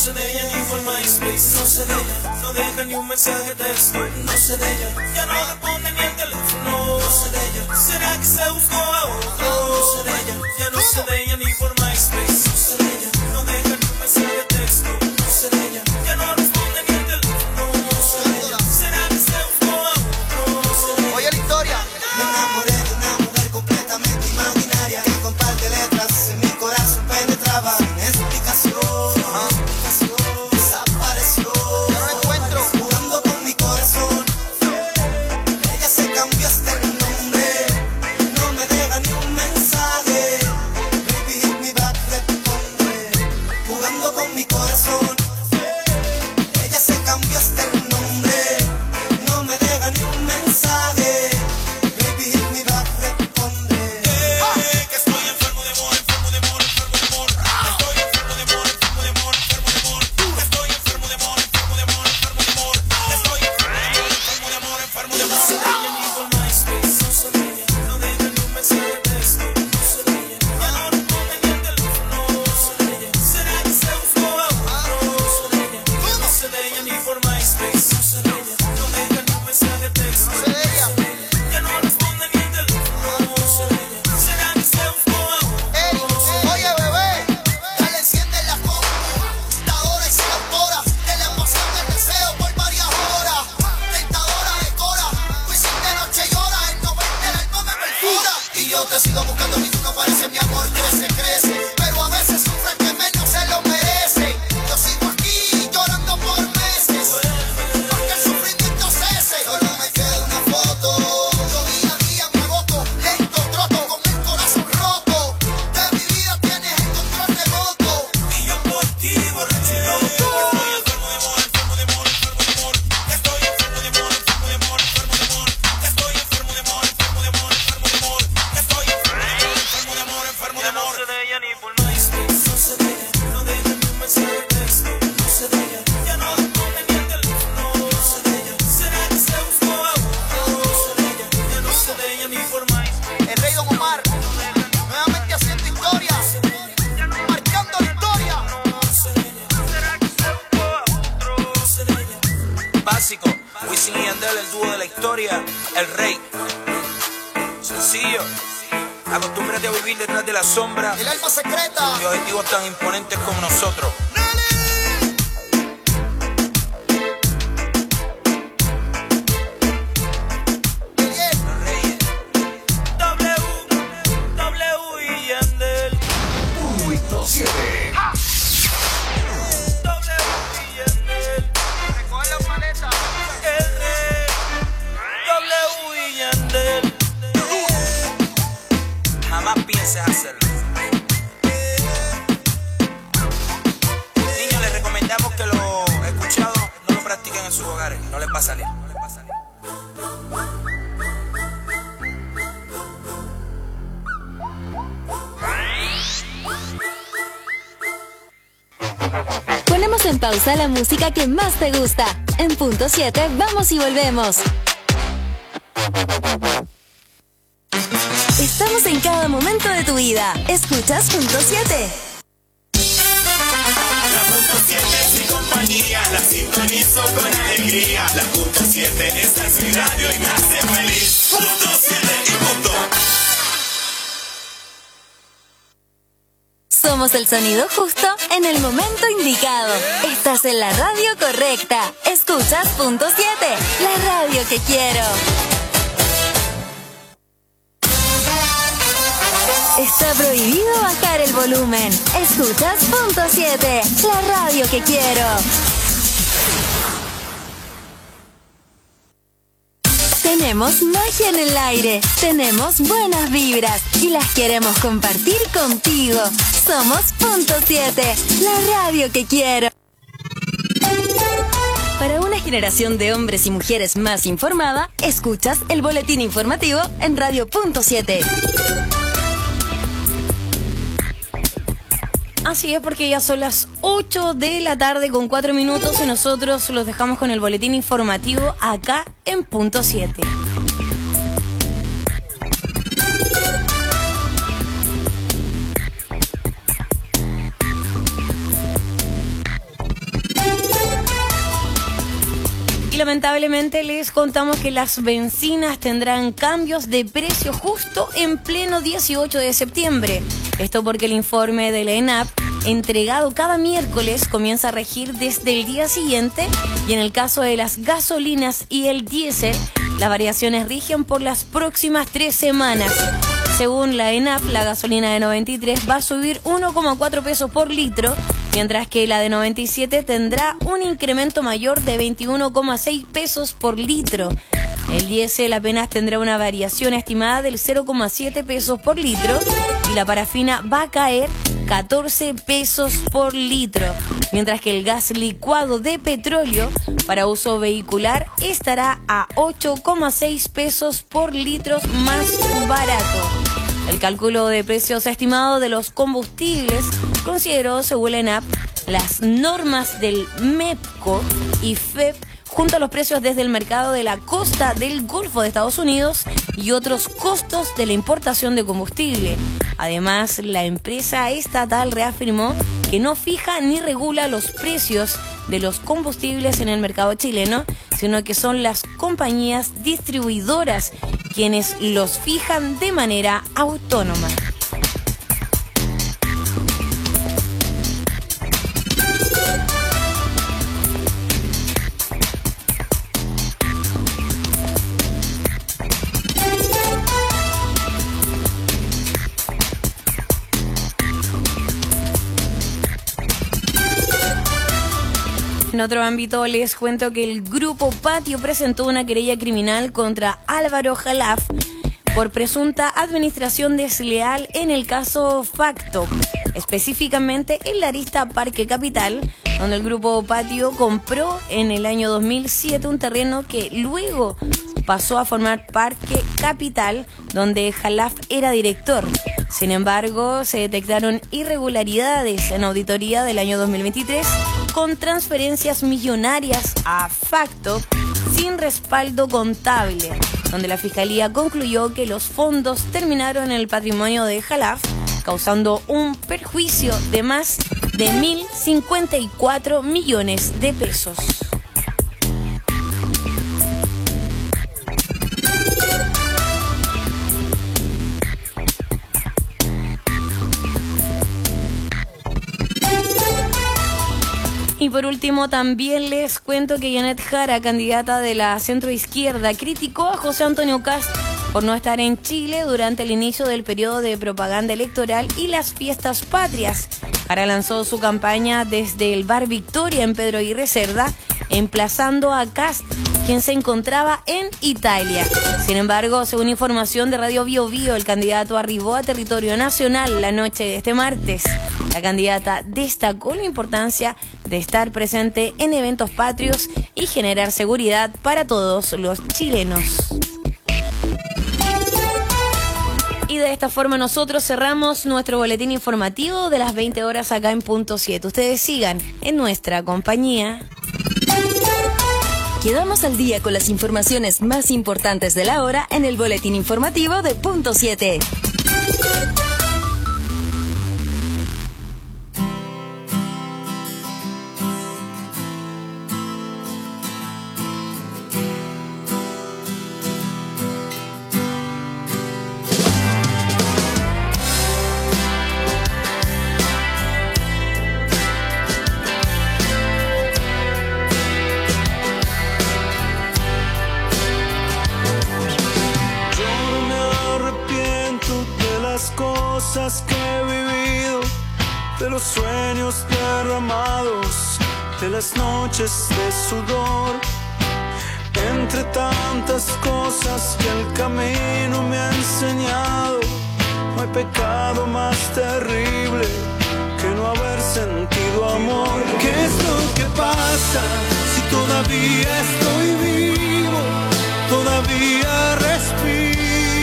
sé de ella ni por MySpace. No sé de ella, no deja ni un mensaje de texto. No sé de ella, ya no responde ni el teléfono. No sé de ella, ¿será que se buscó a otro? No sé de ella, ya no sé de ella ni por MySpace. No sé de ella, no deja ni un mensaje de texto. No sé de ella, ya no responde ni el teléfono. No sé de ella, ¿será que se buscó a otro? No sé de ella. Oye la historia. Me enamoré de una mujer completamente imaginaria que con par de letras en mi corazón penetraba. Sin explicación, desapareció. Yo no la encuentro. Jugando con mi corazón. Ella se cambió hasta el nombre. No me deja ni un mensaje. Baby, hit me back, responde. Jugando con mi corazón. Ella se cambió hasta el nombre. No me deja ni un mensaje. Baby, hit me back, responde. Que estoy enfermo de amor, enfermo de amor, enfermo de amor. Estoy enfermo de amor, enfermo de amor, enfermo de amor. Estoy enfermo de amor, enfermo de amor, enfermo de amor. Estoy enfermo de amor, enfermo de amor. No sé de ella ni por MySpace. No sé de ella, no deja ni un mensaje de texto. No sé de ella, ya no responde ni el teléfono. No sé de ella, ¿será que se buscó a otro? No sé de ella, no sé de ella ni por MySpace. No sé de ella, no deja ni un mensaje de texto. No sé de ella. Ya no responde ni el teléfono. No sé de ella, ¿será que se buscó a otro? Oye bebé, dale enciende la computadora y se autora de la emoción del deseo por varias horas. Tentadora de cora, Wisin de noche llora, el 90 el alma me perfora. Y yo te sigo buscando y tú no pareces, mi amor crece, crece. Pero a veces sufre el que menos se lo merece. Yo sigo aquí llorando por meses, porque el sufrimiento cese. Solo me queda una foto, yo día a día me agoto, lento troto con el corazón roto. De mi vida tienes el control remoto. Y yo por ti borracho y loco. Estoy enfermo de amor, enfermo de amor, enfermo de amor. Estoy enfermo de amor, enfermo de amor, enfermo de amor. Estoy enfermo de amor, enfermo de amor, enfermo de amor. Estoy enfermo de amor, enfermo de amor. No sé de ella ni por MySpace. No sé de ella, no deja ni un mensaje de texto. No sé de ella, ya no responde ni el teléfono. No sé de ella, ¿será que se buscó a otro? No sé de ella, ya no sé de ella ni por MySpace. El rey Don Omar, nuevamente haciendo historia, marcando la historia. Básico, Wisin y Yandel, el dúo de la historia, el rey. Sencillo, acostúmbrate a vivir detrás de la sombra El alma secreta. de objetivos tan imponentes como nosotros. Los reyes. W y Yandel. Punto 7. W y Yandel. Recoge la maleta. El rey. W y Yandel. Jamás pienses hacerlo. Niños, les recomendamos que lo escuchado no lo practiquen en sus hogares. No les va a salir. Ponemos en pausa la música que más te gusta. En punto 7, vamos y volvemos. Estamos en cada momento de tu vida. Escuchas punto 7. La punto 7 es mi compañía, la sintonizo con alegría. La punto 7, esta es mi radio y me hace feliz. Punto 7 y punto. Somos el sonido justo en el momento indicado. Estás en la radio correcta. Escuchas punto 7, la radio que quiero. Está prohibido bajar el volumen. Escuchas punto 7, la radio que quiero. Tenemos magia en el aire, tenemos buenas vibras y las queremos compartir contigo. Somos punto 7, la radio que quiero. Para una generación de hombres y mujeres más informada, escuchas el boletín informativo en Radio Punto 7. Así es, porque ya son las 8 de la tarde con 4 minutos y nosotros los dejamos con el boletín informativo acá en punto 7. Y lamentablemente les contamos que las bencinas tendrán cambios de precio justo en pleno 18 de septiembre. Esto porque el informe de la ENAP, entregado cada miércoles, comienza a regir desde el día siguiente, y en el caso de las gasolinas y el diésel, las variaciones rigen por las próximas 3 semanas. Según la ENAP, la gasolina de 93 va a subir 1,4 pesos por litro, mientras que la de 97 tendrá un incremento mayor de 21,6 pesos por litro. El diésel apenas tendrá una variación estimada del 0,7 pesos por litro y la parafina va a caer 14 pesos por litro, mientras que el gas licuado de petróleo para uso vehicular estará a 8,6 pesos por litro más barato. El cálculo de precios estimados de los combustibles consideró, según la ENAP, las normas del MEPCO y FEP junto a los precios desde el mercado de la costa del Golfo de Estados Unidos y otros costos de la importación de combustible. Además, la empresa estatal reafirmó que no fija ni regula los precios de los combustibles en el mercado chileno, sino que son las compañías distribuidoras quienes los fijan de manera autónoma. En otro ámbito les cuento que el Grupo Patio presentó una querella criminal contra Álvaro Jalaf por presunta administración desleal en el caso Facto, específicamente en la arista Parque Capital, donde el Grupo Patio compró en el año 2007 un terreno que luego pasó a formar Parque Capital, donde Jalaf era director. Sin embargo, se detectaron irregularidades en auditoría del año 2023 con transferencias millonarias a Facto sin respaldo contable, donde la Fiscalía concluyó que los fondos terminaron en el patrimonio de Jalaf, causando un perjuicio de más de 1.054 millones de pesos. Y por último, también les cuento que Janet Jara, candidata de la centroizquierda, criticó a José Antonio Kast por no estar en Chile durante el inicio del periodo de propaganda electoral y las fiestas patrias. Jara lanzó su campaña desde el Bar Victoria en Pedro Aguirre Cerda, emplazando a Kast, quien se encontraba en Italia. Sin embargo, según información de Radio Bio Bio, el candidato arribó a territorio nacional la noche de este martes. La candidata destacó la importancia de estar presente en eventos patrios y generar seguridad para todos los chilenos. Y de esta forma nosotros cerramos nuestro boletín informativo de las 20 horas acá en Punto 7. Ustedes sigan en nuestra compañía. Quedamos al día con las informaciones más importantes de la hora en el boletín informativo de Punto 7. Que he vivido, de los sueños derramados, de las noches de sudor, entre tantas cosas que el camino me ha enseñado. No hay pecado más terrible que no haber sentido amor. ¿Qué es lo que pasa si todavía estoy vivo, todavía respiro?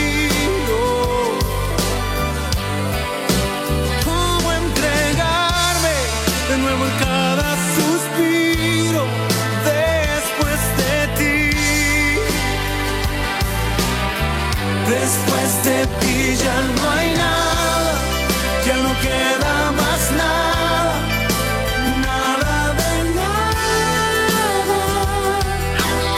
De nuevo en cada suspiro después de ti. Después de ti ya no hay nada, ya no queda más nada, nada de nada.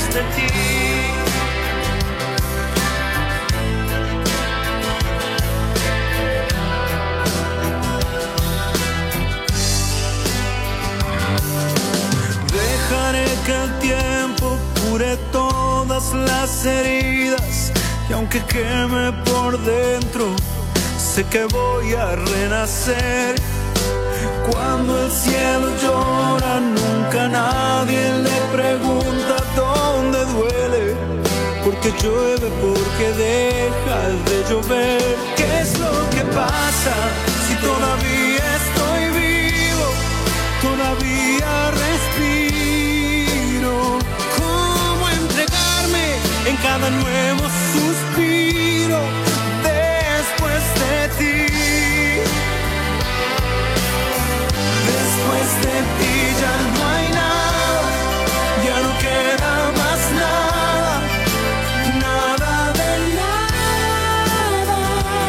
de ti. Dejaré que el tiempo cure todas las heridas y aunque queme por dentro, sé que voy a renacer. Cuando el cielo llora, nunca nadie le pregunta dónde duele. Porque llueve, porque deja de llover. ¿Qué es lo que pasa si todavía estoy vivo? Todavía respiro. ¿Cómo entregarme en cada nuevo suspiro después de ti? Después de ti ya no hay nada, ya no queda más nada, nada de nada.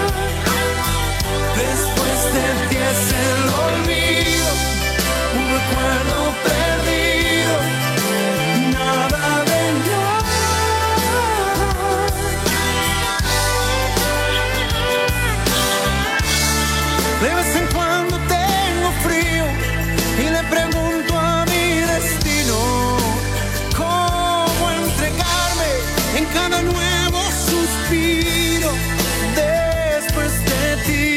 Después de ti es el olvido, un recuerdo perdido, nada de nada. De vez en cuando tengo frío y le pregunto a mi destino cómo entregarme en cada nuevo suspiro después de ti.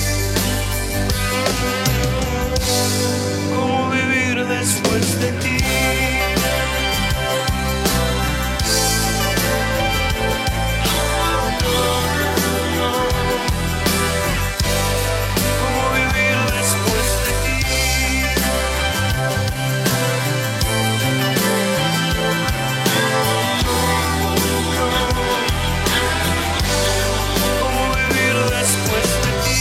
¿Cómo vivir después de ti? ¿Cómo vivir después de ti? ¿Cómo vivir después de ti?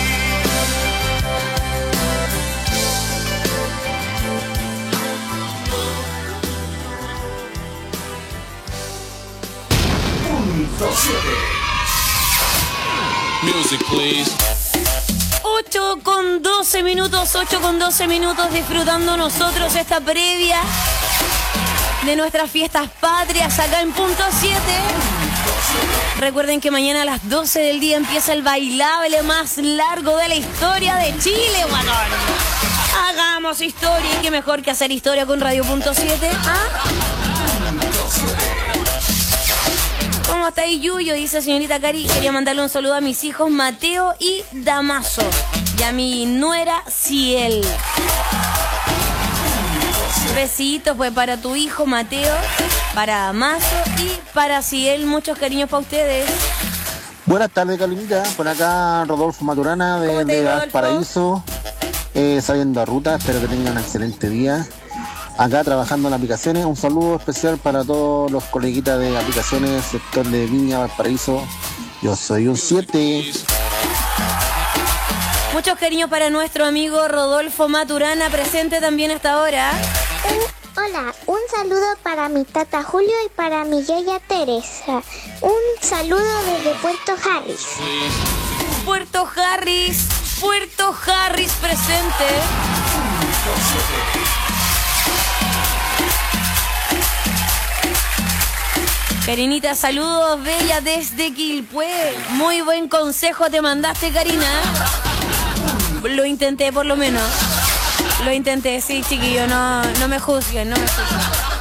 Punto 7. Music, please. 8 con 12 minutos disfrutando nosotros esta previa de nuestras fiestas patrias acá en Punto 7. Recuerden que mañana a las 12 del día empieza el bailable más largo de la historia de Chile, guatón. Hagamos historia y qué mejor que hacer historia con Radio Punto 7. ¿Cómo estáis, Yuyo? Dice señorita Cari. Quería mandarle un saludo a mis hijos Mateo y Damaso y a mi nuera Ciel. Besitos pues para tu hijo Mateo, para Damaso y para Ciel. Muchos cariños para ustedes. Buenas tardes, Calinita. Por acá Rodolfo Maturana ¿Cómo de estás, Valparaíso, saliendo a ruta. Espero que tengan un excelente día. Acá trabajando en aplicaciones. Un saludo especial para todos los coleguitas de aplicaciones, sector de Viña, Valparaíso. Yo soy un 7. Muchos cariños para nuestro amigo Rodolfo Maturana, presente también hasta ahora. Hola, un saludo para mi tata Julio y para mi yaya Teresa. Un saludo desde Puerto Harris. Puerto Harris presente. Karinita, saludos, bella, desde Quilpué. Muy buen consejo te mandaste, Karina. Lo intenté, por lo menos. Lo intenté, sí, chiquillo, no me juzguen, no me juzguen.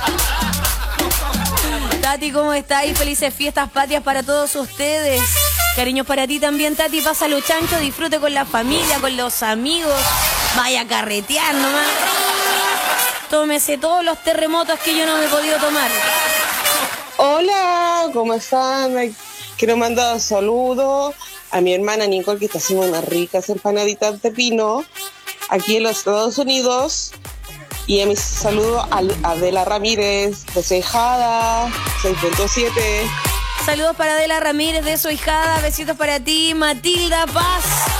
Tati, ¿cómo estáis? Felices fiestas patrias para todos ustedes. Cariños para ti también, Tati. Pásalo chancho, disfrute con la familia, con los amigos. Vaya a carretear nomás. Tómese todos los terremotos que yo no me he podido tomar. Hola, ¿cómo están? Quiero mandar saludos a mi hermana Nicole, que está haciendo unas ricas empanaditas de pino aquí en los Estados Unidos. Y a mis saludos a Adela Ramírez de su hijada, 6.7. Saludos para Adela Ramírez de su hijada. Besitos para ti, Matilda Paz.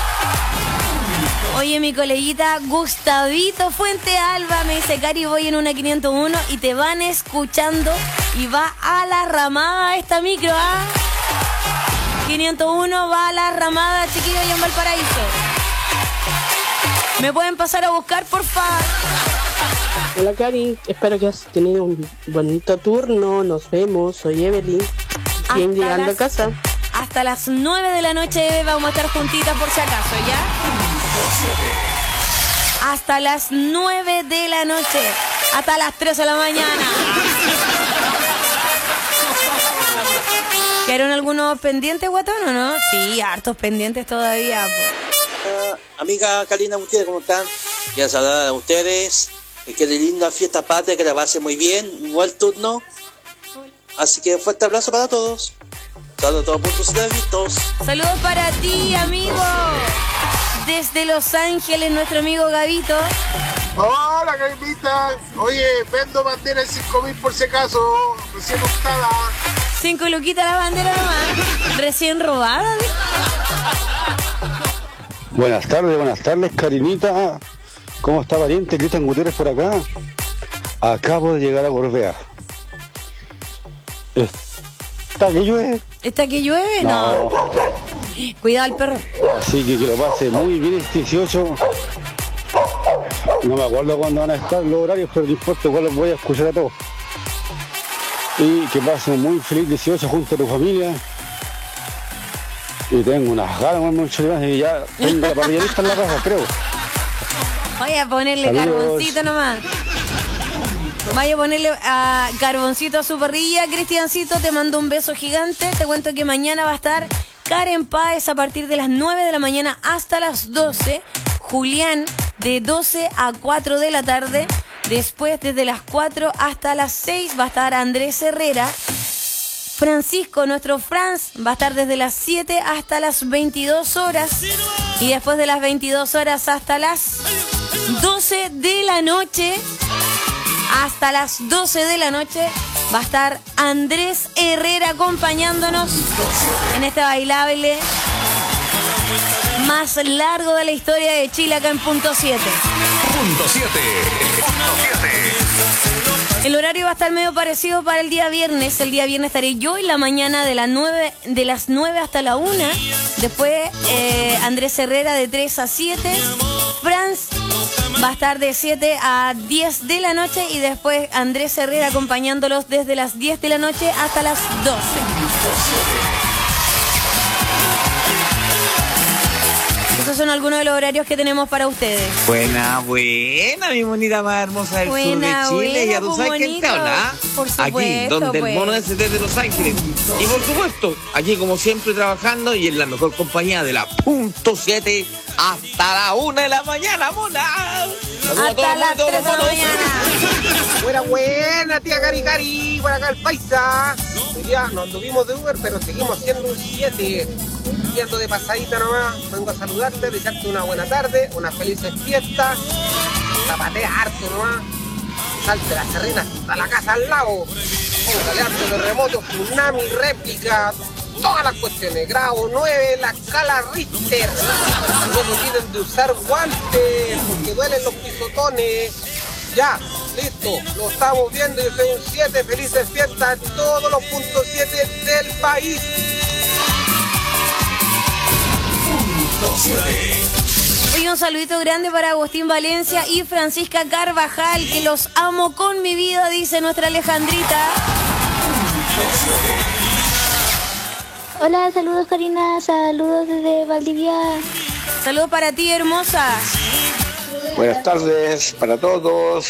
Oye, mi coleguita Gustavito Fuente Alba me dice: Cari, voy en una 501 y te van escuchando y va a la ramada esta micro, ¿ah? 501 va a la ramada, chiquillos, y en Valparaíso. ¿Me pueden pasar a buscar, por favor? Hola Cari, espero que has tenido un bonito turno. Nos vemos, soy Evelyn. Bien llegando a casa. Hasta las 9 de la noche vamos a estar juntitas por si acaso, ¿ya? Hasta las 9 de la noche. Hasta las 3 de la mañana. ¿Quedaron algunos pendientes, guatón, o no? Sí, hartos pendientes todavía. Amiga Karina Gutiérrez, ¿cómo están? Quiero saludar a ustedes. Que de linda fiesta patria, que la pase muy bien. Igual turno. Así que fuerte abrazo para todos. Saludos a todos puntos de vistos. Saludos para ti, amigo. Desde Los Ángeles, nuestro amigo Gabito. Hola, Carmita. Oye, vendo bandera en 5.000 por si acaso. Recién optada. 5 luquitas la bandera nomás. Recién robada. Buenas tardes, Karinita. ¿Cómo está, pariente? Cristian Gutiérrez por acá. Acabo de llegar a Gorbea. ¿Está que llueve? ¿Está que llueve? No. Cuidado al perro. Así que lo pase muy bien el 18. No me acuerdo cuándo van a estar los horarios, pero no importa, igual los voy a escuchar a todos. Y que pase un muy feliz 18 junto a tu familia. Y tengo unas ganas mucho más y ya tengo la parrilla lista en la casa, creo. Voy a ponerle Saludos. carboncito nomás. Vaya a ponerle carboncito a su parrilla. Cristiancito, te mando un beso gigante. Te cuento que mañana va a estar Karen Páez a partir de las 9 de la mañana hasta las 12. Julián de 12 a 4 de la tarde. Después, desde las 4 hasta las 6, va a estar Andrés Herrera. Francisco, nuestro Franz, va a estar desde las 7 hasta las 22 horas. Y después de las 22 horas hasta las 12 de la noche. Hasta las 12 de la noche va a estar Andrés Herrera acompañándonos en este bailable más largo de la historia de Chile acá en Punto 7. Punto 7. El horario va a estar medio parecido para el día viernes. El día viernes estaré yo en la mañana de las 9 hasta la 1. Después Andrés Herrera de 3 a 7. Franz va a estar de 7 a 10 de la noche. Y después Andrés Herrera acompañándolos desde las 10 de la noche hasta las 12. Esos son algunos de los horarios que tenemos para ustedes. Buena, mi bonita más hermosa del sur de Chile. Ya tú sabes quién te habla. Por supuesto, aquí, donde el mono es desde Los Ángeles. Y por supuesto, aquí como siempre trabajando y en la mejor compañía de la Punto 7 hasta la 1 de la mañana, mona. Hasta las 3 de la mañana. Buena, tía Cari, por acá el paisa. Hoy día nos anduvimos de Uber, pero seguimos siendo un 7. Yendo de pasadita nomás, vengo a saludarte, desearte una buena tarde, unas felices fiestas. Zapatea harto nomás. Salte la serrina hasta la casa al lago. Póngale harto terremoto, tsunami, réplica. Todas las cuestiones, grado 9, la escala Richter. No se olviden de usar guantes, porque duelen los pisotones. Ya, listo, lo estamos viendo, yo soy un 7, felices fiestas en todos los puntos 7 del país. Oye, un saludito grande para Agustín Valencia y Francisca Carvajal, que los amo con mi vida, dice nuestra Alejandrita. Hola, saludos Karina, saludos desde Valdivia. Saludos para ti, hermosa. Buenas tardes para todos.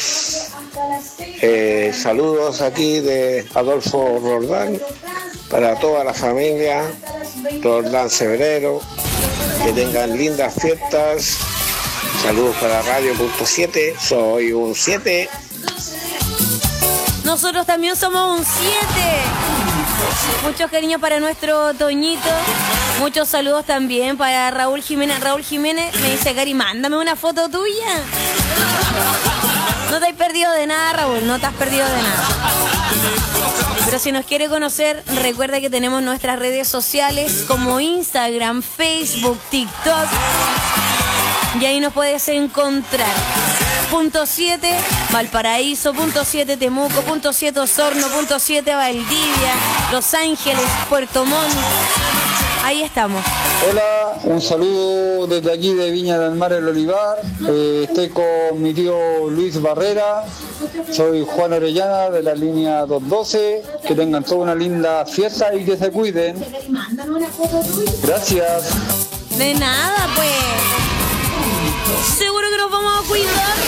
Saludos aquí de Adolfo Roldán para toda la familia Roldán Severero. Que tengan lindas fiestas. Saludos para Radio Punto 7. Soy un 7. Nosotros también somos un 7. Muchos cariños para nuestro Toñito. Muchos saludos también para Raúl Jiménez. Raúl Jiménez me dice, Cari, mándame una foto tuya. No te has perdido de nada, Raúl. No te has perdido de nada. Pero si nos quiere conocer, recuerda que tenemos nuestras redes sociales como Instagram, Facebook, TikTok. Y ahí nos puedes encontrar. Punto 7 Valparaíso, punto 7 Temuco, punto 7 Osorno, punto 7 Valdivia, Los Ángeles, Puerto Montt. Ahí estamos. Hola, un saludo desde aquí de Viña del Mar, El Olivar. Estoy con mi tío Luis Barrera. Soy Juan Orellana de la línea 212. Que tengan toda una linda fiesta y que se cuiden. Gracias. De nada, pues. Seguro que nos vamos a cuidar.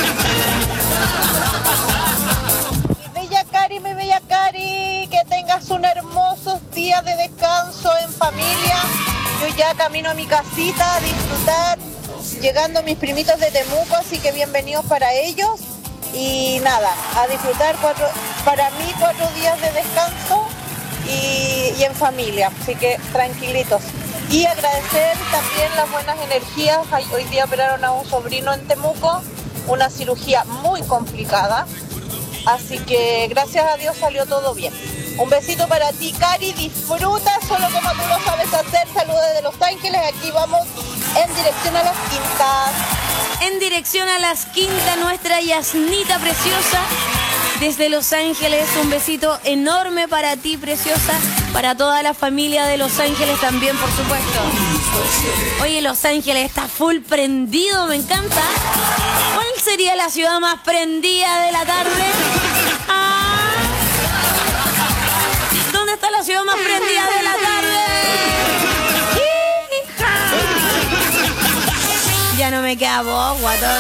Mi bella Cari, que tengas un hermoso día de descanso en familia. Yo ya camino a mi casita a disfrutar, llegando mis primitos de Temuco, así que bienvenidos para ellos. Y nada, a disfrutar para mí 4 días de descanso y en familia, así que tranquilitos. Y agradecer también las buenas energías. Hoy día operaron a un sobrino en Temuco, una cirugía muy complicada. Así que gracias a Dios salió todo bien. Un besito para ti, Cari. Disfruta solo como tú lo sabes hacer. Saludos desde Los Ángeles. Aquí vamos en dirección a Las Quintas. En dirección a Las Quintas, nuestra Yasnita preciosa. Desde Los Ángeles, un besito enorme para ti, preciosa. Para toda la familia de Los Ángeles también, por supuesto. Oye, Los Ángeles está full prendido, me encanta. ¿Cuál sería la ciudad más prendida de la tarde? ¿Dónde está la ciudad más prendida de la tarde? Ya no me queda voz, guatón.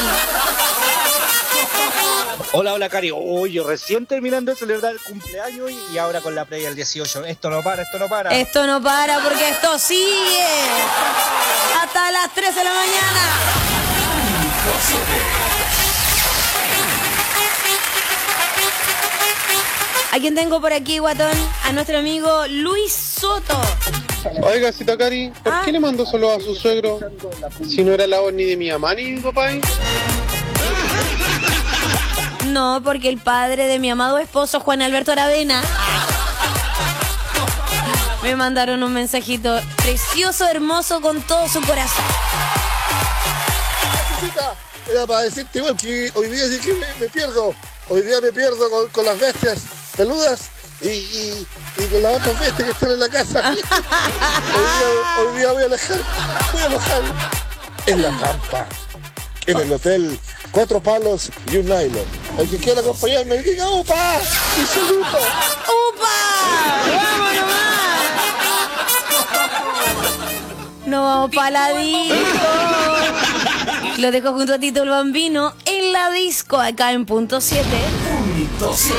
Hola, Cari. Oye, recién terminando de celebrar el cumpleaños y ahora con la playa del 18. Esto no para. Esto no para porque esto sigue hasta las 3 de la mañana. ¿A quién tengo por aquí, guatón? A nuestro amigo Luis Soto. Oiga, cita Cari, ¿por qué le mandó solo a su suegro? Si no era la voz ni de mi mamá ni de mi papá. No, porque el padre de mi amado esposo, Juan Alberto Aravena, me mandaron un mensajito precioso, hermoso, con todo su corazón. Era para decirte igual que hoy día sí que me pierdo. Hoy día me pierdo con las bestias peludas y con las otras bestias que están en la casa. Hoy día voy a alojar en la campa, en el hotel 4 palos y un nylon. El que quiera acompañarme, diga ¡upa! ¡Y saludo! ¡Upa! ¡Vamos nomás! No vamos para la disco. Lo dejo junto a Tito el Bambino en la disco, acá en Punto 7. Punto 7.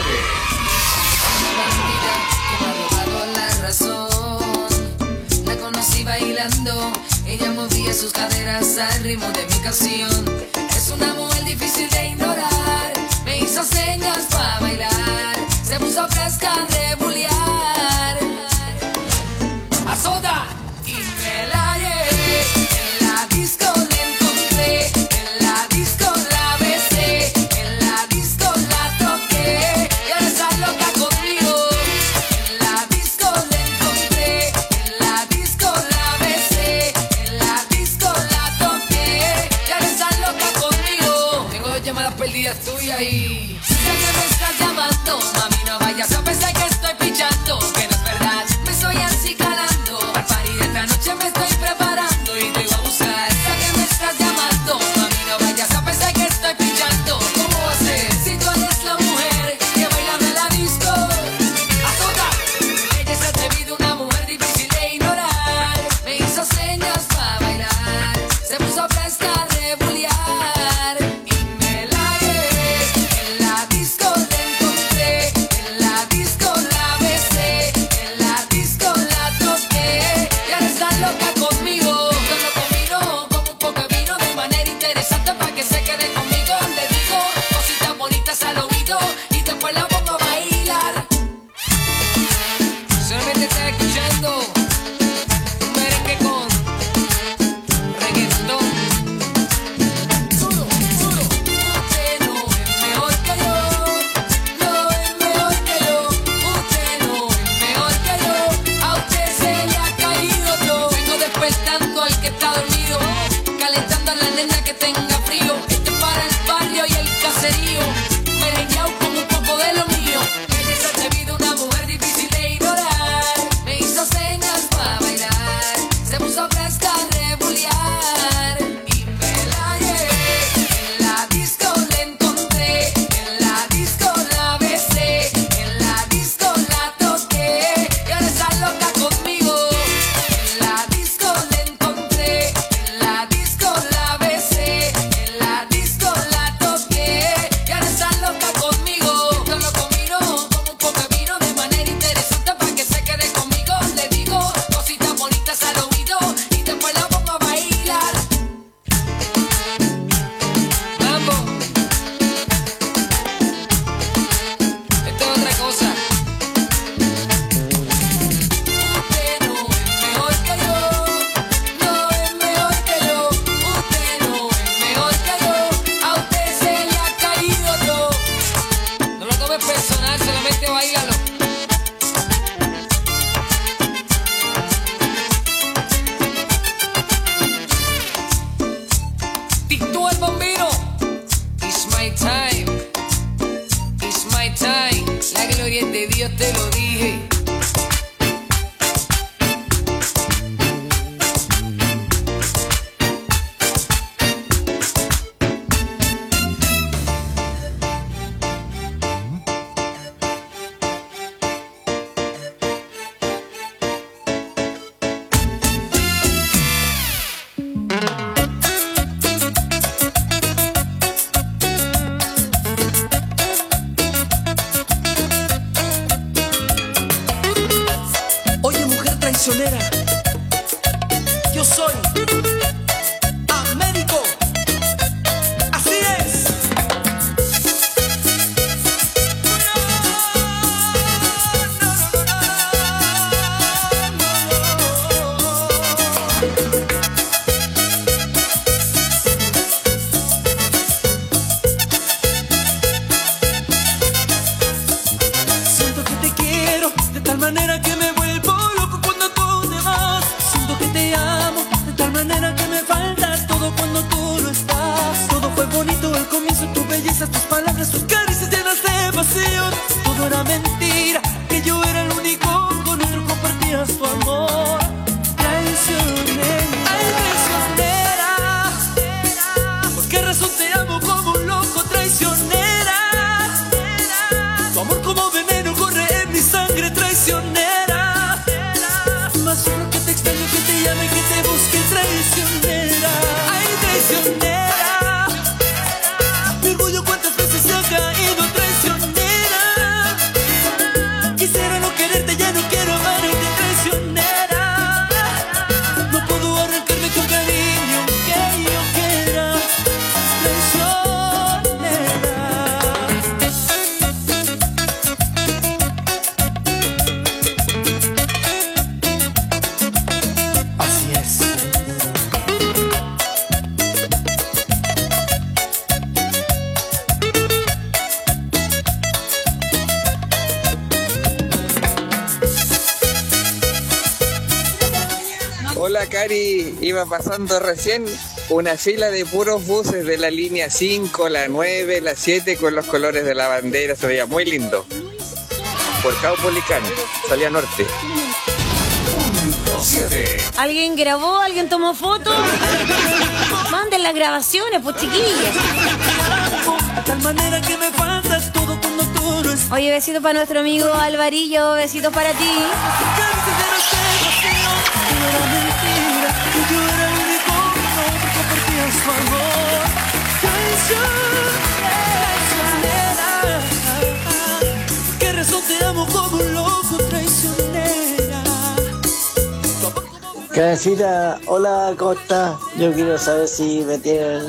La conocí bailando, ella movía sus caderas al ritmo de mi canción. Es una mujer difícil de ignorar, me hizo señas para bailar, se puso fresca de bullear. A soda y me la llevé, en la disco la encontré, en la disco la besé, en la disco la toqué, y ahora está loca conmigo. En la disco la encontré, en la disco la besé, en la disco la toqué, y ahora está loca conmigo. Tengo 2 llamadas perdidas tuyas y sé que me estás llamando, mami, no vayas a pensar que estoy pichando, que no es verdad, me estoy así calando, al party de esta noche me estoy preparando y te voy a buscar. Sé que me estás llamando, mami, no vayas a pensar que estoy pichando. ¿Cómo va a ser si tú eres la mujer que baila en la disco? A toda, ella es atrevida, una mujer difícil de ignorar, me hizo señas para bailar, se puso fresca de bullear y me la llevé. En la disco la encontré, en la disco la besé, en la disco la toqué. my time. It's my time. La gloria es de Dios, te lo dije. Yo soy Américo, así es. Siento que te quiero de tal manera que me vuelvo loco cuando tú te vas. Siento que te amo de tal manera que me faltas todo cuando tú no estás. Todo fue bonito al comienzo, tu belleza, tus palabras, tus caricias llenas de pasión. Todo era mentira, que yo era el único con otro compartías tu amor. Traicionera, ay traicionera, ¿por qué razón te amo como un loco? Traicionera, tu amor como veneno corre en mi sangre. Traicionera, más solo que te extraño, que te llame, que te busque. Traicionera, ay traicionera, mi orgullo cuántas veces se ha caído. Traicionera, quisiera no quererte, ya no quiero amarte. Traicionera, no puedo arrancarme con cariño que yo quiera. Así es. Hola Cari, iba pasando recién una fila de puros buses de la línea 5, la 9, la 7 con los colores de la bandera, se veía muy lindo. Por Caupolicán, salía norte. ¿Alguien grabó? ¿Alguien tomó fotos? Manden las grabaciones, pues chiquillas. Oye, besitos para nuestro amigo Alvarillo, besitos para ti. ¿Qué razón te amo como un loco? Traicionera. Cabecita, hola Costa, yo quiero saber si me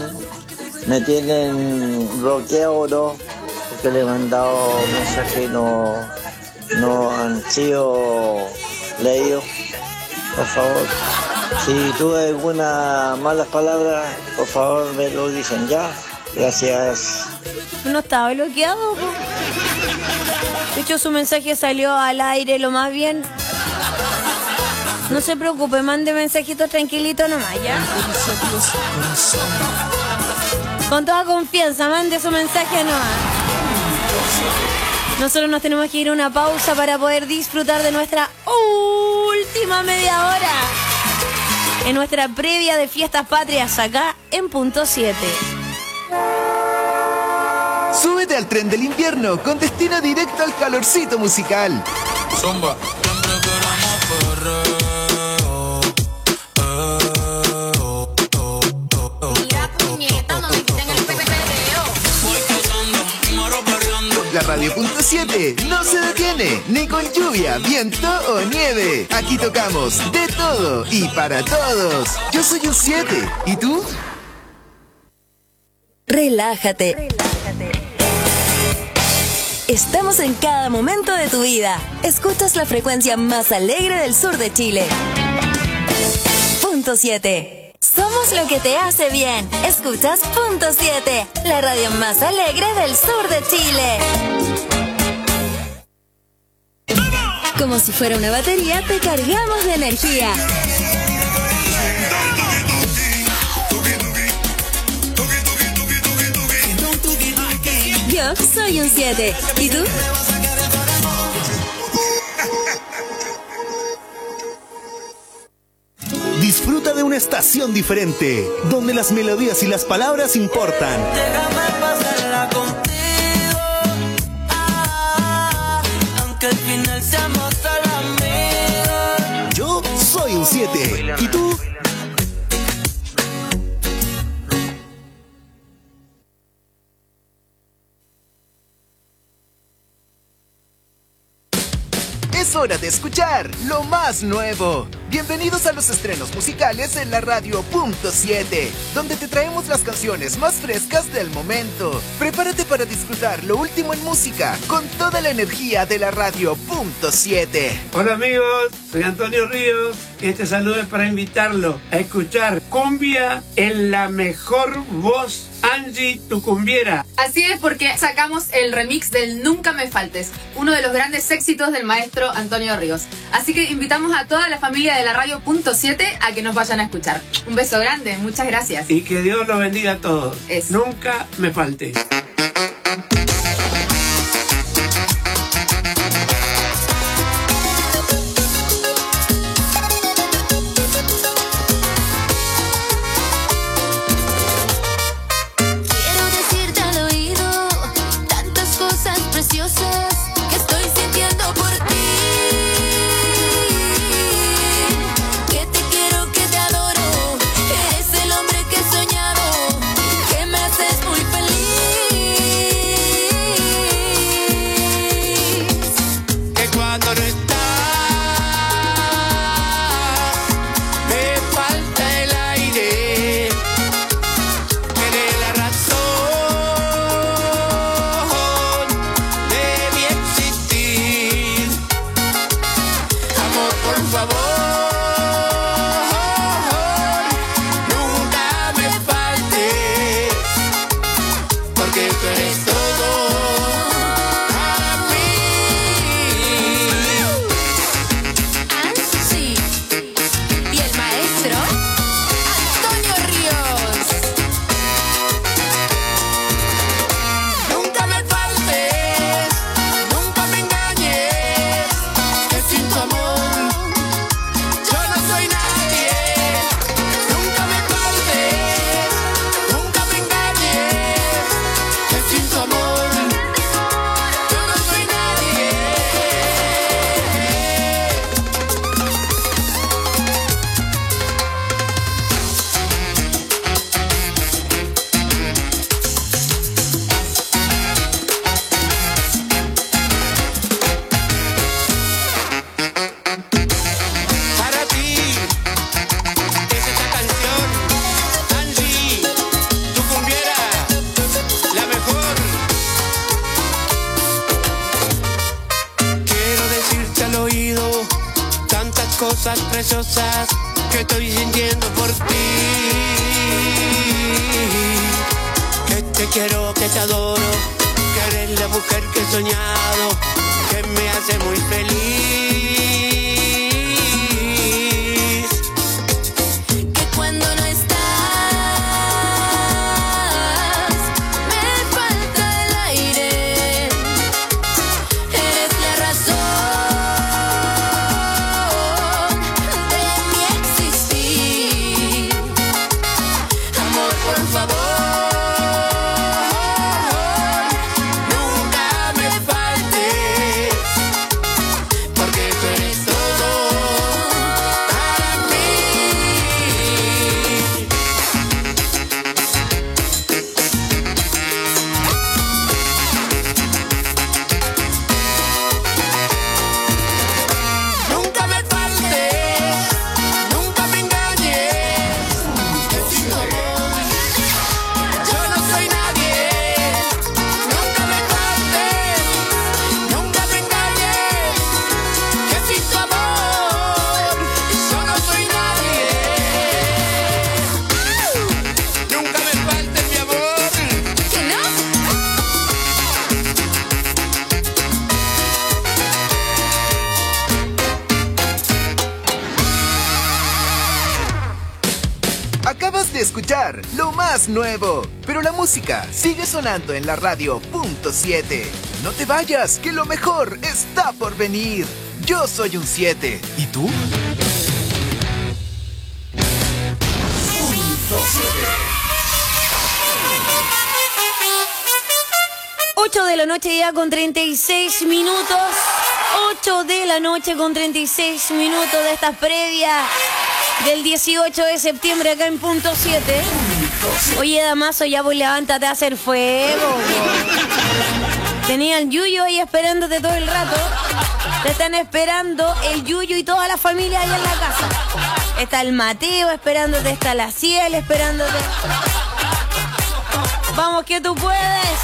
tienen bloqueado o no, porque le he mandado mensajes y no han sido leídos. Por favor, si tuve alguna malas palabras, por favor me lo dicen ya. Gracias. No estaba bloqueado, po. De hecho, su mensaje salió al aire lo más bien. No se preocupe, mande mensajitos tranquilitos nomás, ¿ya? Con toda confianza, mande su mensaje nomás. Nosotros nos tenemos que ir a una pausa para poder disfrutar de nuestra última media hora en nuestra previa de Fiestas Patrias acá en Punto 7. Súbete al tren del invierno con destino directo al calorcito musical. Zumba. La Radio Punto 7 no se detiene, ni con lluvia, viento o nieve. Aquí tocamos de todo y para todos. Yo soy un 7, ¿y tú? Relájate. Estamos en cada momento de tu vida. Escuchas la frecuencia más alegre del sur de Chile. Punto 7. Somos lo que te hace bien. Escuchas Punto 7, la radio más alegre del sur de Chile. Como si fuera una batería, te cargamos de energía. Yo soy un 7. ¿Y tú? Disfruta de una estación diferente, donde las melodías y las palabras importan. Déjame pasarla contigo, aunque al final seamos solo amigos. Yo soy un 7. ¿Y tú? Es hora de escuchar lo más nuevo. Bienvenidos a los estrenos musicales en la Radio Punto 7, donde te traemos las canciones más frescas del momento. Prepárate para disfrutar lo último en música con toda la energía de la Radio Punto 7. Hola amigos, soy Antonio Ríos. Este saludo es para invitarlo a escuchar cumbia en la mejor voz, Angie, tu cumbiera. Así es, porque sacamos el remix del Nunca Me Faltes, uno de los grandes éxitos del maestro Antonio Ríos. Así que invitamos a toda la familia de la Radio Punto 7 a que nos vayan a escuchar. Un beso grande, muchas gracias. Y que Dios los bendiga a todos. Nunca me falte. Cosas preciosas que estoy sintiendo por ti. Que te quiero, que te adoro, que eres la mujer que he soñado, que me hace muy feliz. Que cuando no estás, me falta el aire. Eres la razón escuchar lo más nuevo. Pero la música sigue sonando en la radio .7. No te vayas, que lo mejor está por venir. Yo soy un 7. ¿Y tú? 8 de la noche ya con 36 minutos. 8 de la noche con 36 minutos de esta previa del 18 de septiembre acá en punto 7. Oye, Damaso, ya pues levántate a hacer fuego. Tenía el Yuyo ahí esperándote todo el rato. Te están esperando el Yuyo y toda la familia allá en la casa. Está el Mateo esperándote, está la Ciel esperándote. Vamos que tú puedes.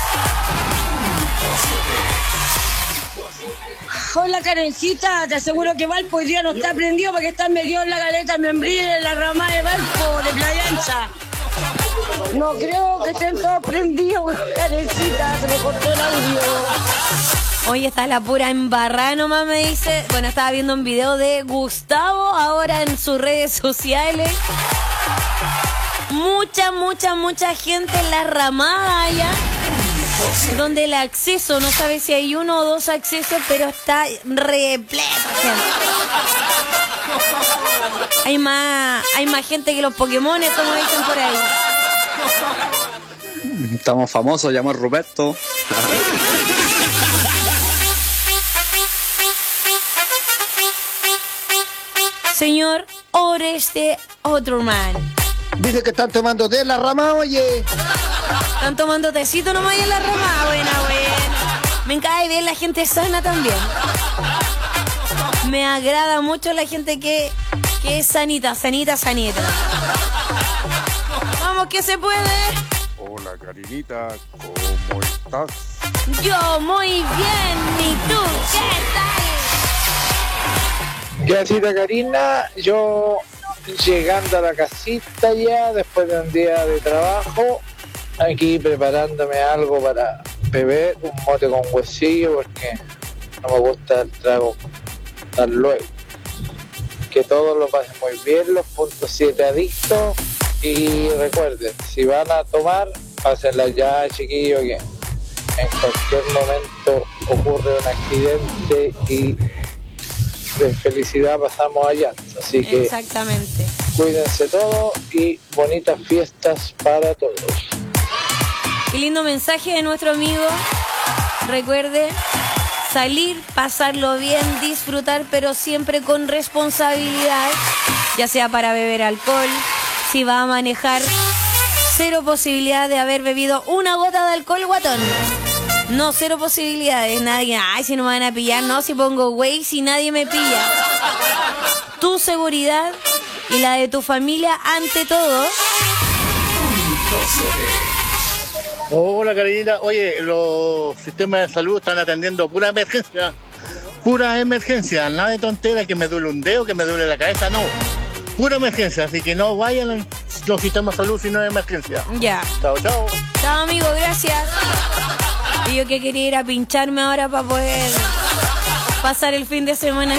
Hola, Karencita, te aseguro que Valpo hoy día no está prendido porque está metido en la galeta Membrillo en la rama de Valpo, de Playa Ancha. No creo que estén todos prendidos, Karencita, se me cortó el audio. Hoy está la pura embarrada nomás, me dice. Bueno, estaba viendo un video de Gustavo ahora en sus redes sociales. Mucha gente en la ramada allá, donde el acceso, no sabe si hay uno o dos accesos, pero está repleto. Hay más gente que los Pokémones, como dicen por ahí. Estamos famosos, llamo a Roberto. Señor Oreste Otterman. Dice que están tomando de la rama, oye. Están tomando tecito nomás en la rama. Buena. Me cae bien la gente sana también. Me agrada mucho la gente que es sanita. Vamos que se puede. Hola, Karinita, ¿cómo estás? Yo muy bien, ¿y tú qué tal? Gracias, Karina. Yo llegando a la casita ya, después de un día de trabajo, aquí preparándome algo para beber, un mote con huesillo, porque no me gusta el trago tan luego. Que todos lo pasen muy bien, los puntos 7 adictos, y recuerden, si van a tomar, pásenla ya, chiquillos, que en cualquier momento ocurre un accidente y de felicidad pasamos allá. Así que exactamente, cuídense todos y bonitas fiestas para todos. Qué lindo mensaje de nuestro amigo. Recuerde salir, pasarlo bien, disfrutar, pero siempre con responsabilidad, ya sea para beber alcohol, si va a manejar, cero posibilidad de haber bebido una gota de alcohol, guatón. No, cero posibilidades. Nadie, ay, si no me van a pillar, no, si pongo Waze, si nadie me pilla. Tu seguridad y la de tu familia ante todo. Hola, Karinita. Oye, los sistemas de salud están atendiendo pura emergencia. Nada de tonteras, que me duele un dedo, que me duele la cabeza, no. Pura emergencia, así que no vayan los sistemas de salud si no es emergencia. Ya. Chao. Chao, amigo, gracias. Y yo que quería ir a pincharme ahora para poder pasar el fin de semana.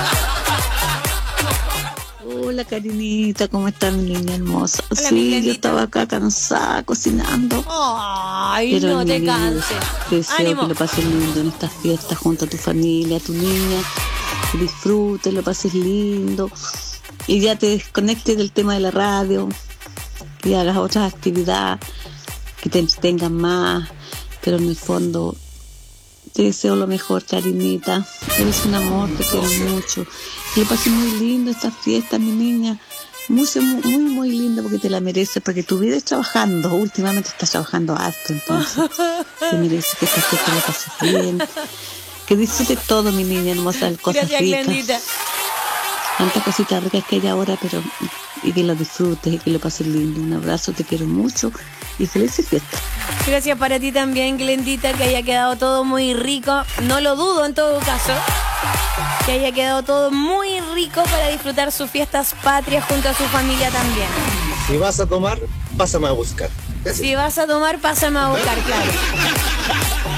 Hola, Karinita, ¿cómo está mi niña hermosa? Hola, sí, yo estaba acá cansada cocinando. Ay, pero no te canses. Deseo Ánimo. que lo pases lindo en estas fiestas junto a tu familia, a tu niña. Que disfrutes, lo pases lindo. Y ya te desconectes del tema de la radio. Y hagas otras actividades que te entretengan más. Pero en el fondo te deseo lo mejor, Karinita. Eres un amor, te quiero mucho. Que lo pases muy lindo estas fiestas, mi niña. Muy linda, porque te la mereces, porque tu vida es trabajando. Últimamente estás trabajando harto, entonces te mereces que estas fiestas lo pases bien. Que disfrutes todo, mi niña hermosa, cosas Gracias, ricas. Glendita. Tantas cositas ricas que hay ahora, pero y que lo disfrutes y que lo pases lindo. Un abrazo, te quiero mucho y felices fiestas. Gracias para ti también, Glendita, que haya quedado todo muy rico. No lo dudo en todo caso. Que haya quedado todo muy rico para disfrutar sus fiestas patrias junto a su familia también. Si vas a tomar, pásame a buscar. Si vas a tomar, pásame a buscar, claro.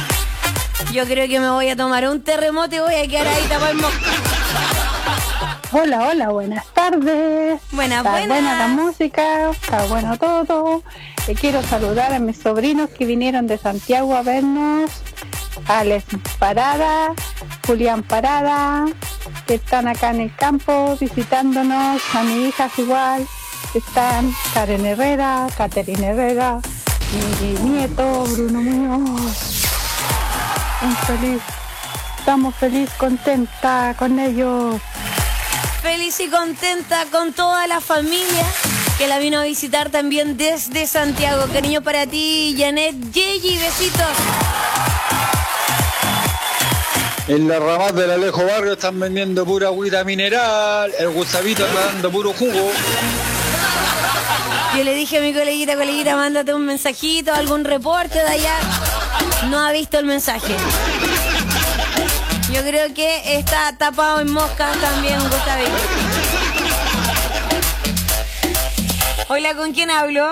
Yo creo que me voy a tomar un terremoto y voy a quedar ahí tapado el mosca. Hola, hola, buenas tardes. Buenas, Está buenas. buena la música, está bueno todo. Quiero saludar a mis sobrinos que vinieron de Santiago a vernos. Alex Parada, Julián Parada, que están acá en el campo visitándonos. A mis hijas igual, que están Karen Herrera, Caterina Herrera, mi nieto Bruno Muñoz. Estamos feliz, contenta con ellos. Feliz y contenta con toda la familia que la vino a visitar también desde Santiago. Cariño para ti, Janet Yeyi, besitos. En la ramas del Alejo Barrio están vendiendo pura agüita mineral. El Gustavito está dando puro jugo. Yo le dije a mi coleguita, mándate un mensajito, algún reporte de allá. No ha visto el mensaje. Yo creo que está tapado en mosca también, Gustavito. Hola, ¿con quién hablo?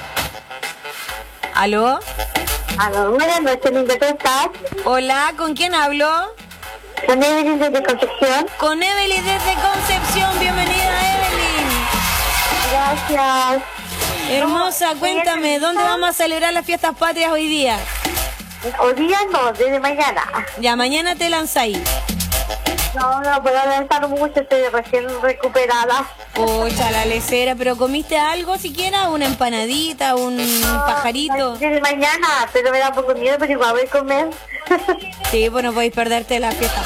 ¿Aló? Aló, buenas noches, Linda, ¿cómo estás? Hola, ¿con quién hablo? Con Evelyn desde Concepción. Con Evelyn desde Concepción, bienvenida, Evelyn. Gracias. Hermosa, cuéntame, ¿dónde vamos a celebrar las fiestas patrias hoy día? Hoy día no, desde mañana. Ya, mañana te lanzáis. No puedo adelantar mucho, estoy recién recuperada. Pucha, la lecera, pero ¿comiste algo siquiera? ¿Una empanadita, un pajarito? Desde mañana, pero me da un poco miedo, pero igual voy a comer. Sí, bueno, podéis perderte la fiesta.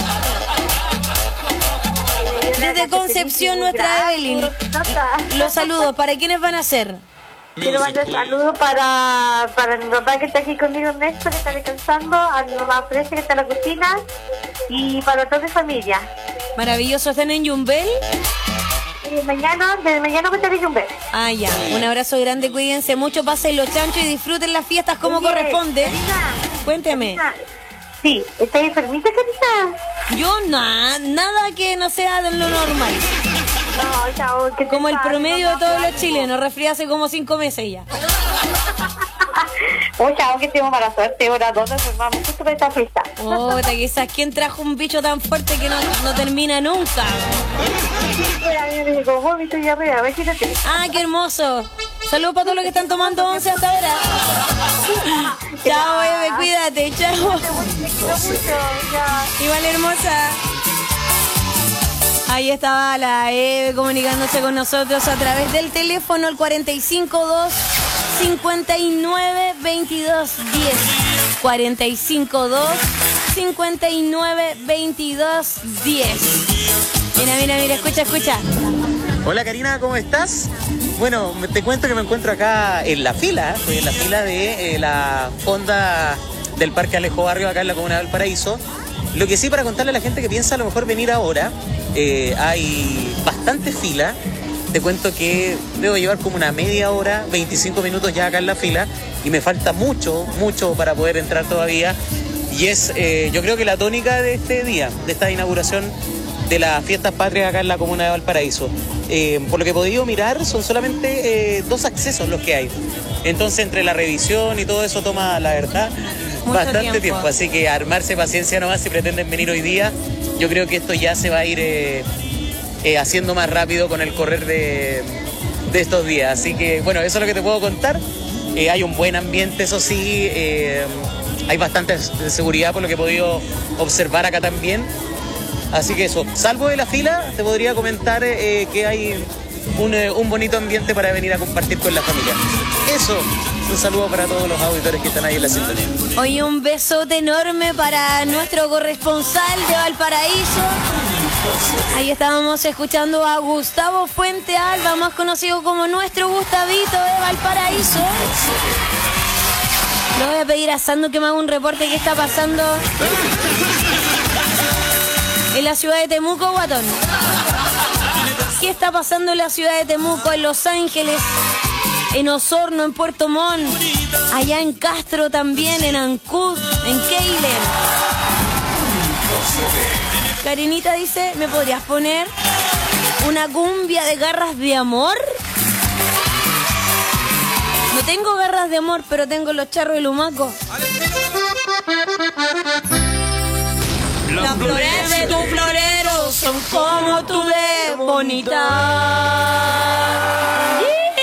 Desde Concepción, nuestra Evelyn. Los saludos, ¿para quiénes van a ser? Quiero mandar saludos para mi papá que está aquí conmigo, Néstor, que está descansando, a mi mamá Fresia que está en la cocina y para toda mi familia. Maravilloso, ¿están en Yumbel? Desde mañana voy a estar en Yumbel. Ah, ya, un abrazo grande, cuídense mucho, pasen los chanchos y disfruten las fiestas como corresponde. Cuénteme. Sí, ¿estás enfermita, Karina? Yo nada que no sea de lo normal. No, chao, que como el promedio de todos los chilenos, resfrié hace como 5 meses ya. Oh, chao, que tengo mala suerte, ahora dos nos formamos justo para esta fiesta. Quizás quién trajo un bicho tan fuerte que no termina nunca. Ah, qué hermoso. Saludos para todos los que están tomando 11 hasta ahora. Chao, Eve, cuídate, chao. Igual, hermosa. Ahí estaba la Eve comunicándose con nosotros a través del teléfono al 452 59 22 10. 452 59 22 10. Mira, escucha. Hola Karina, ¿cómo estás? Bueno, te cuento que me encuentro acá en la fila, estoy en la fila de la fonda del Parque Alejo Barrio, acá en la comuna de Valparaíso. Lo que sí, para contarle a la gente que piensa a lo mejor venir ahora, hay bastante fila. Te cuento que debo llevar como una media hora, 25 minutos ya acá en la fila, y me falta mucho para poder entrar todavía. Y es, yo creo que la tónica de este día, de esta inauguración de las fiestas patrias acá en la comuna de Valparaíso. Por lo que he podido mirar, son solamente 2 accesos los que hay. Entonces, entre la revisión y todo eso toma, la verdad, bastante tiempo. Así que armarse paciencia nomás si pretenden venir hoy día. Yo creo que esto ya se va a ir haciendo más rápido con el correr de estos días. Así que, bueno, eso es lo que te puedo contar. Hay un buen ambiente, eso sí. Hay bastante seguridad por lo que he podido observar acá también. Así que eso, salvo de la fila, te podría comentar que hay un bonito ambiente para venir a compartir con la familia. Eso, un saludo para todos los auditores que están ahí en la sintonía. Hoy un besote enorme para nuestro corresponsal de Valparaíso. Ahí estábamos escuchando a Gustavo Fuente Alba, más conocido como nuestro Gustavito de Valparaíso. Le voy a pedir a Sando que me haga un reporte de qué está pasando en la ciudad de Temuco, guatón. ¿Qué está pasando en la ciudad de Temuco, en Los Ángeles, en Osorno, en Puerto Montt, allá en Castro también, en Ancud, en Keiler? Karinita dice, ¿me podrías poner una cumbia de Garras de Amor? No tengo garras de amor, pero tengo los charros de Lumaco. Las flores de tu florero son como tu bebo. bonita.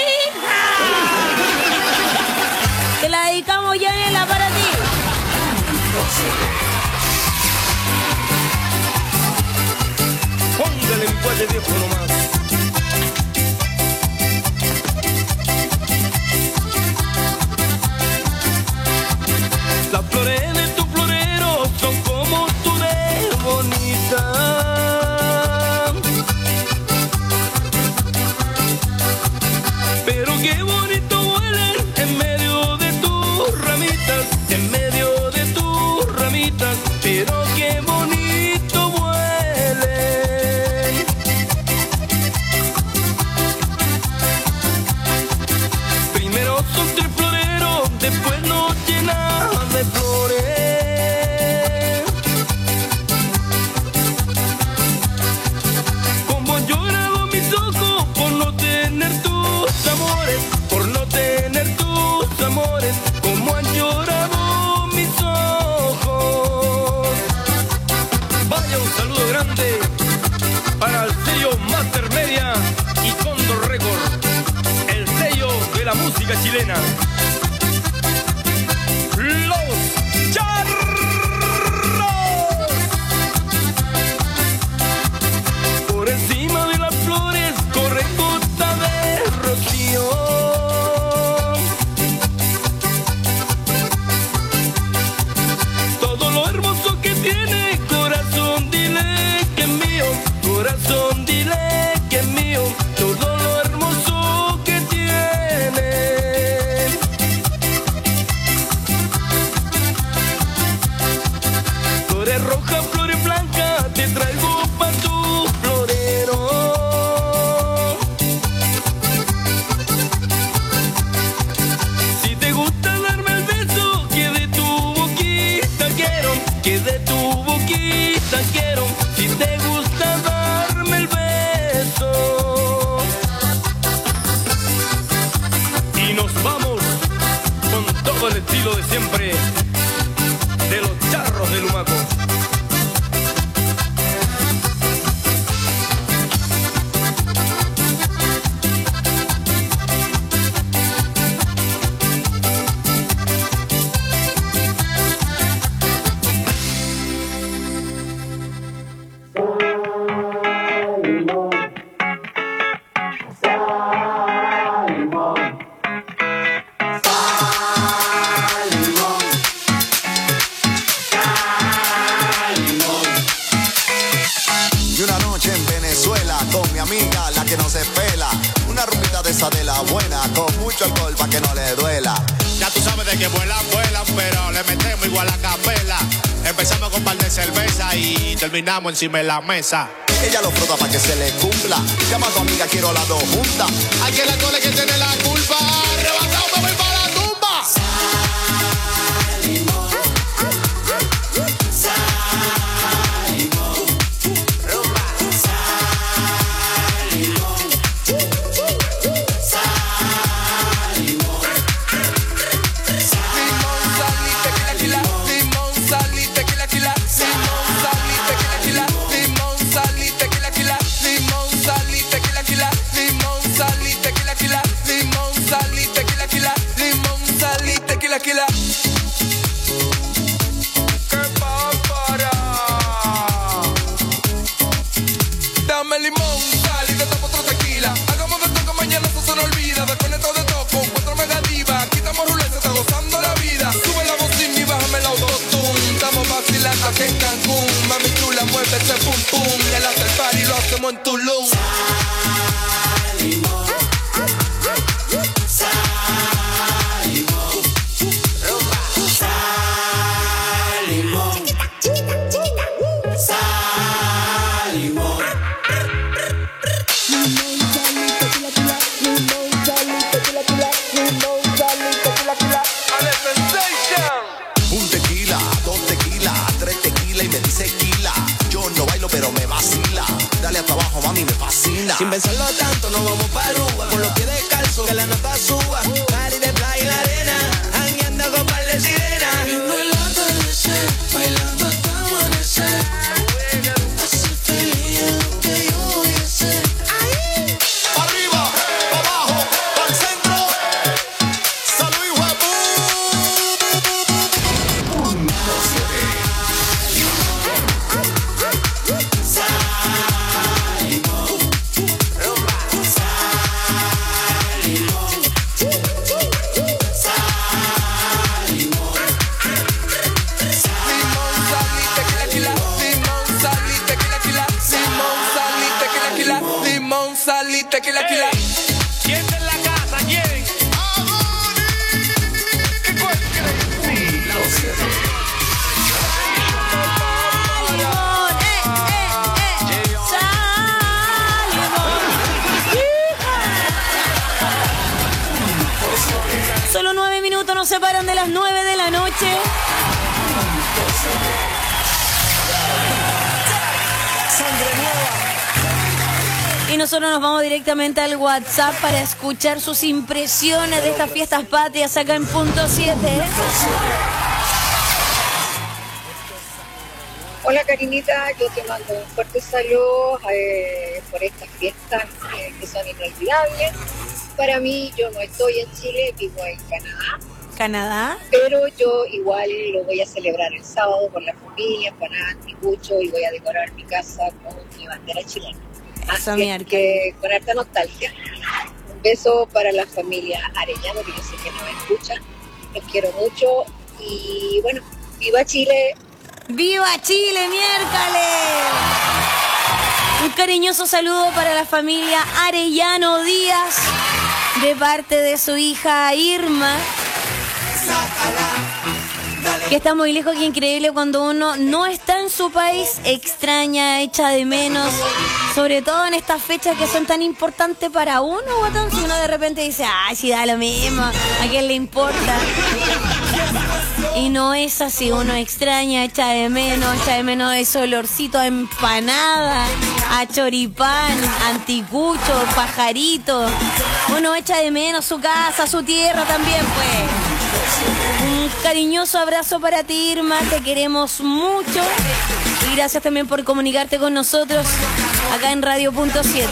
Te la dedicamos, Yanela, para ti. Póngale el cuate viejo nomás. Las flores de tu florero son como tú de bonita. Pero qué bonito huelen en medio de tus ramitas, en medio de tus ramitas. Pero qué bonito huelen. Primero son tres floreros, después nos llenan de flores. Como han llorado mis ojos por no tener tus amores, por no tener tus amores. Como han llorado mis ojos. Vaya un saludo grande para el sello Master Media y Condor Record, el sello de la música chilena. Los Charros. Por encima de las flores corren gotas de rocío. Todo lo hermoso que tiene, corazón, dile que es mío. Corazón, dile que es mío. Todo lo hermoso que tiene. Flores rojas, flores blancas, te traigo pa' tu florero. Si te gusta darme el beso, que de tu boquita quiero, que de tu boquita quiero. Si te gusta darme el beso. Y nos vamos con todo el estilo de siempre de los Charros de Lumaco. Y una noche en Venezuela con mi amiga, la que no se pela. Una rumbita de esa de la buena, con mucho alcohol pa' que no le duela. Ya tú sabes de que vuelan, pero le metemos igual a capela. Empezamos con un par de cerveza y terminamos encima de la mesa. Ella lo frota pa' que se le cumpla. Llama a tu amiga, quiero las dos juntas. Aquí el alcohol es que tiene la culpa. Arrebatado me voy para la tumba. Tequila. ¡Qué pápara! Dame limón, sal y te tomo otro tequila. Hagamos de esto que mañana eso se nos olvida. Desconecto de todo, encuentro mega diva. Quitamos ruleta, está gozando la vida. Sube la bocina y bájame el autotune. Estamos vacilando aquí en Cancún. Mami chula, mueve ese pum pum. El after party lo hacemos en Tulum. Sal, limón. Un tequila, dos tequilas, tres tequilas y me dice tequila. Yo no bailo pero me vacila. Dale hasta abajo, mami, me fascina. Sin pensarlo tanto, nos vamos pa' Aruba. Con los pies descalzos, que la nota suba. Party de playa en la arena, jangueando con par de sirenas. Viendo el atardecer, bailando hasta amanecer. Hace feliz es lo que yo voy a hacer. Tequila, tequila. ¿Quién está en la casa? ¿Quién? ¿Qué cuál crees? Solo 9 minutos nos separan de las 9 de la noche. Y nosotros nos vamos directamente al WhatsApp para escuchar sus impresiones de estas fiestas patrias acá en Punto 7. Hola Karinita, yo te mando un fuerte saludo por estas fiestas que son inolvidables. Para mí, yo no estoy en Chile, vivo en Canadá. ¿Canadá? Pero yo igual lo voy a celebrar el sábado con la familia, empanadas, anticucho, y voy a decorar mi casa con mi bandera chilena. Así que con harta nostalgia. Un beso para la familia Arellano, que yo sé que nos escuchan. Los quiero mucho y bueno, ¡viva Chile! ¡Viva Chile, miércoles! Un cariñoso saludo para la familia Arellano Díaz de parte de su hija Irma, que está muy lejos, que increíble cuando uno no está en su país, extraña, echa de menos, sobre todo en estas fechas que son tan importantes para uno, guatón, si uno de repente dice, ay, si da lo mismo, ¿a quién le importa? Y no es así, uno extraña, echa de menos ese olorcito a empanada, a choripán, anticucho, pajarito. Uno echa de menos su casa, su tierra también, pues. Un cariñoso abrazo para ti, Irma, te queremos mucho. Y gracias también por comunicarte con nosotros acá en Radio Punto 7.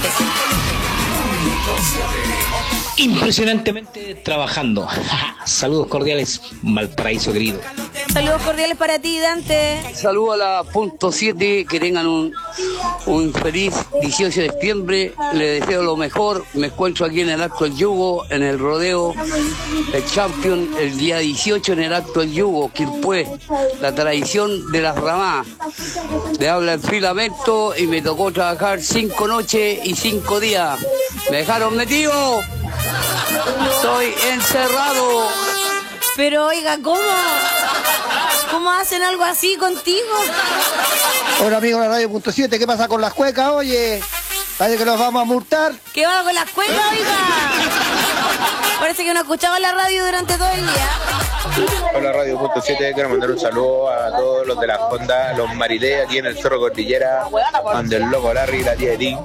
Impresionantemente trabajando. Saludos cordiales, Valparaíso querido. Saludos cordiales para ti, Dante. Saludos a la Punto 7, que tengan un feliz 18 de septiembre. Les deseo lo mejor. Me encuentro aquí en el Acto del Yugo, en el rodeo, el Champion, el día 18 en el Acto del Yugo, Quilpué, la tradición de las ramadas. Le habla el Filamento y me tocó trabajar 5 noches y 5 días. Me dejaron metido. Estoy encerrado. Pero oiga, ¿cómo hacen algo así contigo? Hola amigos de Radio Punto 7, ¿qué pasa con las cuecas? Oye, parece que nos vamos a multar. ¿Qué va con las cuecas, oiga? Parece que no escuchaba la radio durante todo el día. Hola Radio Punto 7, quiero mandar un saludo a todos los de la Honda, los Marilé aquí en el Cerro Cordillera, donde el loco Larry y la tía Edith.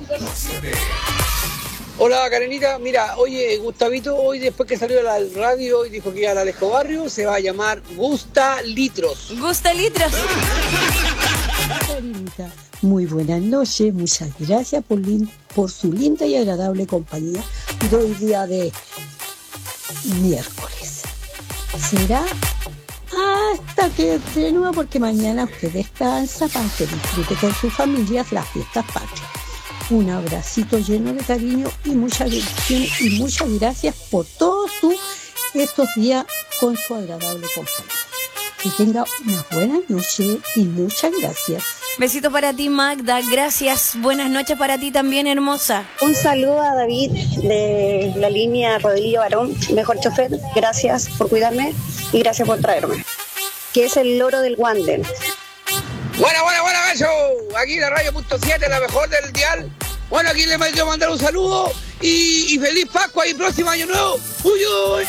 Hola Karenita, mira, oye, Gustavito hoy después que salió a la radio y dijo que iba al Alejo Barrio, se va a llamar Gusta Litros. Gusta Litros. Karenita, muy buenas noches, muchas gracias por su linda y agradable compañía de hoy día de miércoles. Será hasta que de nuevo, porque mañana usted descansa para que disfrute con sus familias las fiestas patrias. Un abracito lleno de cariño y muchas bendiciones y muchas gracias por todos estos días con su agradable compañía. Que tenga una buena noche y muchas gracias. Besito para ti, Magda, gracias. Buenas noches para ti también, hermosa. Un saludo a David de la línea Rodelillo Barón, mejor chofer. Gracias por cuidarme y gracias por traerme. Que es el loro del Wander. Buena, beso. Aquí en la Radio Punto 7, la mejor del dial. Bueno, aquí le quiero mandar un saludo y feliz Pascua y próximo año nuevo. Uy, uy.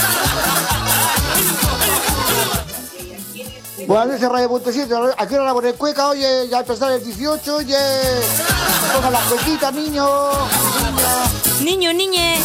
Buenas noches Radio Punto 7, aquí van a poner cueca, oye, ya empezar el 18, oye. Pongan las cuequitas, niños. Niñe.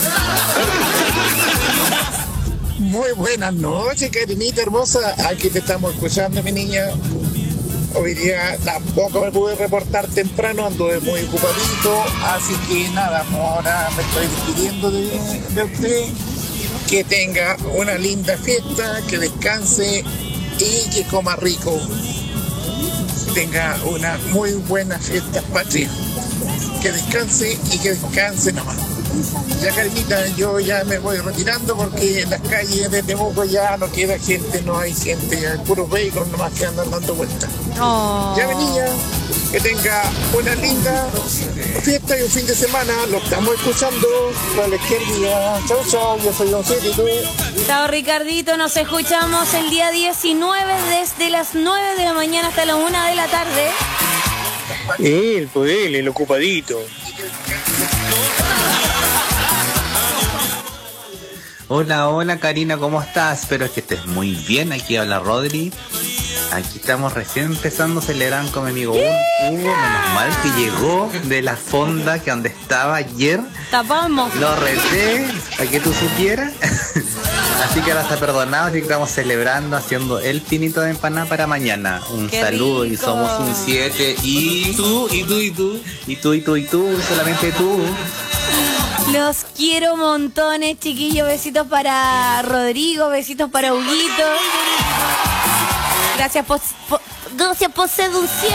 Muy buenas noches, Karinita hermosa. Aquí te estamos escuchando, mi niña. Hoy día tampoco me pude reportar temprano, anduve muy ocupadito, así que nada, ahora me estoy despidiendo de usted. Que tenga una linda fiesta, que descanse y que coma rico. Tenga una muy buena fiesta patria. Que descanse y que descanse nomás. Ya Karinita, yo ya me voy retirando porque en las calles de Temuco ya no queda gente, no hay gente, hay puros vehículos nomás que andan dando vueltas. Oh. Ya venía. Que tenga una linda fiesta y un fin de semana. Lo estamos escuchando. Cualquier día. Chau, chau. Yo soy Don City, tú. Chao, Ricardito. Nos escuchamos el día 19 desde las 9 de la mañana hasta la 1 de la tarde. El ocupadito. Hola Karina, ¿cómo estás? Espero que estés muy bien. Aquí habla Rodri. Aquí estamos recién empezando a celebrar con mi amigo Hugo. Menos mal que llegó de la fonda que donde estaba ayer. Tapamos. Lo reté para que tú supieras. Así que ahora está perdonado, así que estamos celebrando haciendo el pinito de empanada para mañana. Un ¡Qué saludo rico! Y somos un 7 y tú, solamente tú. Los quiero montones, chiquillos. Besitos para Rodrigo, besitos para Huguito. Gracias por ser un 7.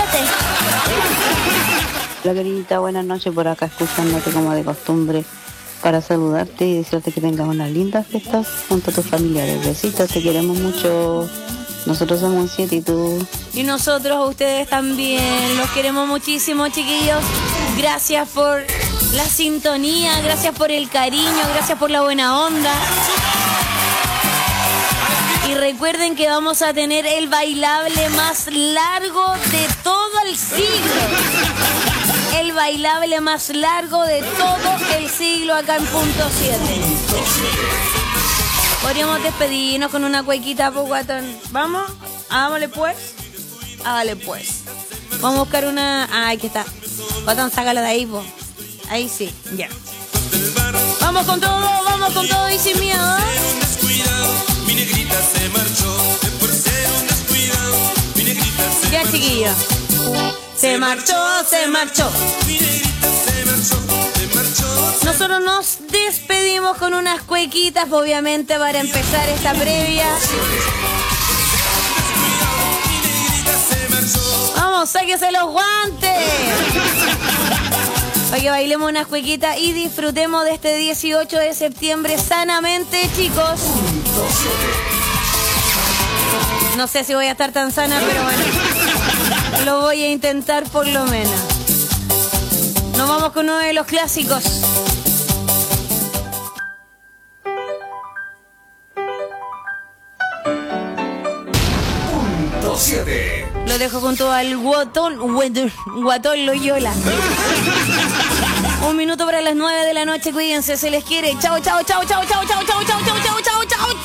Hola queridita, buenas noches, por acá escuchándote como de costumbre para saludarte y decirte que tengas unas lindas fiestas junto a tus familiares. Besitos, te queremos mucho. Nosotros somos un 7 y tú. Y nosotros a ustedes también. Los queremos muchísimo, chiquillos. Gracias por la sintonía, gracias por el cariño, gracias por la buena onda. Y recuerden que vamos a tener el bailable más largo de todo el siglo. El bailable más largo de todo el siglo acá en Punto 7. Podríamos despedirnos con una cuequita, pues, guatón. ¿Vamos? Hágale pues. Hágale pues. Vamos a buscar una... Ah, aquí está. Guatón, sácala de ahí, pues. Ahí sí, ya. Vamos con todo y sin miedo. Mi negrita se marchó, por ser un descuidado. Mi negrita se Ya, chiquillo. Se marchó. Mi negrita se marchó. Nosotros nos despedimos con unas cuequitas, obviamente, para empezar esta previa. Vamos, sáquese los guantes. Para que bailemos unas cuequitas y disfrutemos de este 18 de septiembre sanamente, chicos. No sé si voy a estar tan sana, pero bueno, lo voy a intentar por lo menos. Nos vamos con uno de los clásicos. Punto 7. Lo dejo junto al Guatón Loyola. 1 minuto para las 9 de la noche, cuídense, se les quiere. Chao, chao, chao, chao, chao, chao, chao, chao, chao, chao, chao, chao.